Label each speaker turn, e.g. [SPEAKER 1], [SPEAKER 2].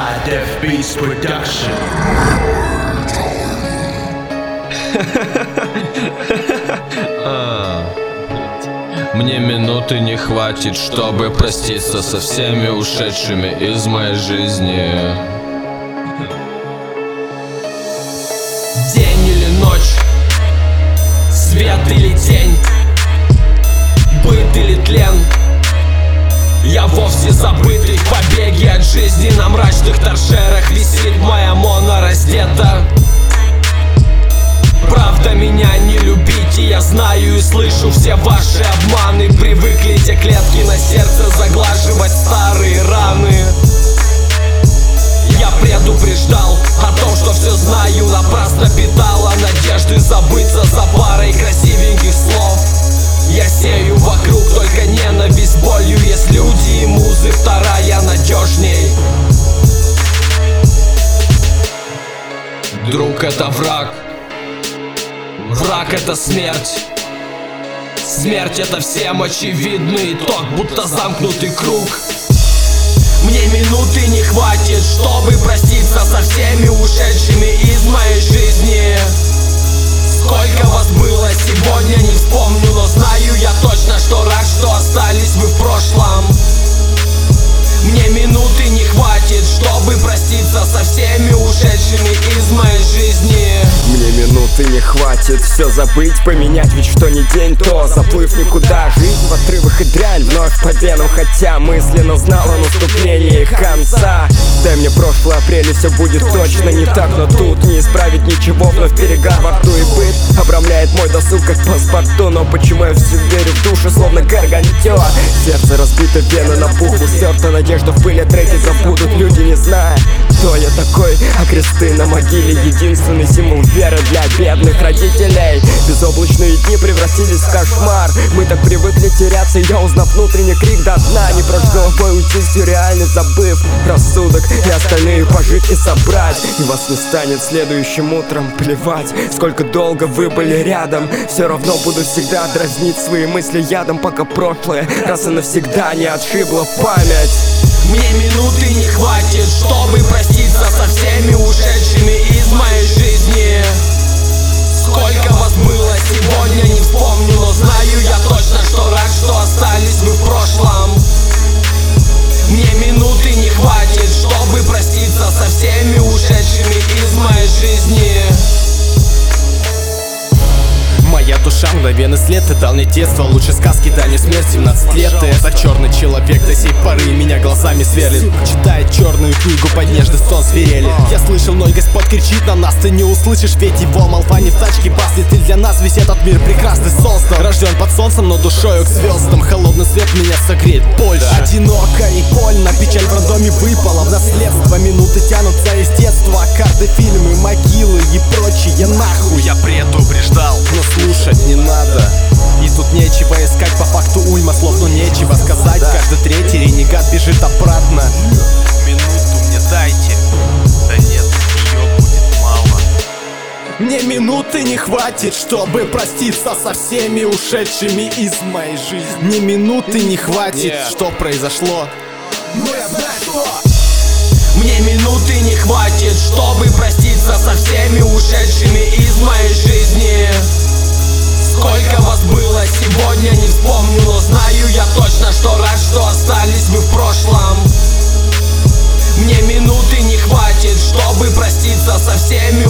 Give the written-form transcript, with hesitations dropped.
[SPEAKER 1] High Def Beats Production.
[SPEAKER 2] Мне минуты не хватит, чтобы проститься со всеми ушедшими из моей жизни. День или ночь, свет или тень, быт или тлен. Я вовсе забытый в побеге от жизни. На мрачных торшерах висит моя мона раздета. Правда, меня не любите, я знаю и слышу все ваши обманы. Привыкли те клетки на сердце заглаживать старые раны. Я предупреждал о том, что все знаю, напрасно питала надежды забыться за парой красивеньких слов. Я сею вокруг только ненависть болью. Есть люди и музы, вторая надежней. Друг — это враг, враг — это смерть. Смерть — это всем очевидный итог, будто замкнутый круг. Мне минуты не хватит, чтобы проститься со всеми ушедшими из моей жизни. Сколько вас было сегодня, не вспомню, но знаю я точно, что рад, что остались вы в прошлом. Мне минуты не хватит, чтобы проститься со всеми ушедшими из моей жизни.
[SPEAKER 3] Мне минуты не хватит все забыть, поменять, ведь что ни день, то заплыв никуда. Жизнь в отрывах и дрянь вновь по венам, хотя мысленно знал о наступлении их конца. Дай мне прошлый апрель и все будет точно не так, но тут не исправить ничего, вновь перегар во рту и быт обрамляет мой досуг как паспорту. Но почему я все верю в душу, словно гаргантюа? Сердце разбито, вены на пуху стерта, надежда в пыли, треки забудут люди, не зная, кто я такой. А кресты на могиле — единственный символ веры для бедных родителей. Безоблачные дни превратились в кошмар. Мы так привыкли теряться, я узнав внутренний крик до дна. Не прочь головой уйти в сюрреальность, забыв рассудок и остальные пожитки собрать. И вас не станет следующим утром, плевать, сколько долго вы были рядом. Все равно буду всегда дразнить свои мысли ядом, пока прошлое раз и навсегда не отшибла память.
[SPEAKER 2] Мне минуты не хватит, чтобы проститься со всеми ушедшими из моей жизни. Сколько вас было сегодня, не вспомню, но знаю я точно, что рад, что остались вы в прошлом. Мне минуты не хватит, чтобы проститься со всеми ушедшими из моей жизни.
[SPEAKER 4] Моя душа мгновенный след, ты дал мне детство, лучше сказки дальней смерть, 17 лет. Ты это черный человек, до сей поры меня глазами сверлит. Читает черную книгу, под нежный сон свирели. Я слышал, мой Господь кричит на нас, ты не услышишь, ведь его молва не в тачке баснет. И для нас весь этот мир прекрасный создан. Рожден под солнцем, но душою к звездам. Холодный свет меня согреет больше. Одиноко и больно, печаль в роддоме выпала в наследство. Минуты тянутся из детства, карты, фильмы, могилы и прочие нахуй. Я предупреждал, но слушать не надо. И тут нечего искать, по факту уйма слов, но нечего сказать. Каждый третий ренегат бежит обратно.
[SPEAKER 5] Минуту мне дайте. Да нет, ее будет мало.
[SPEAKER 4] Мне минуты не хватит, чтобы проститься со всеми ушедшими из моей жизни. Мне минуты не хватит, что произошло, но я знаю, что.
[SPEAKER 2] Мне минуты не хватит, чтобы проститься со всеми ушедшими из моей жизни. Сколько вас было сегодня, не вспомню, но знаю я точно, что рад, что остались вы в прошлом. Мне минуты не хватит, чтобы проститься со всеми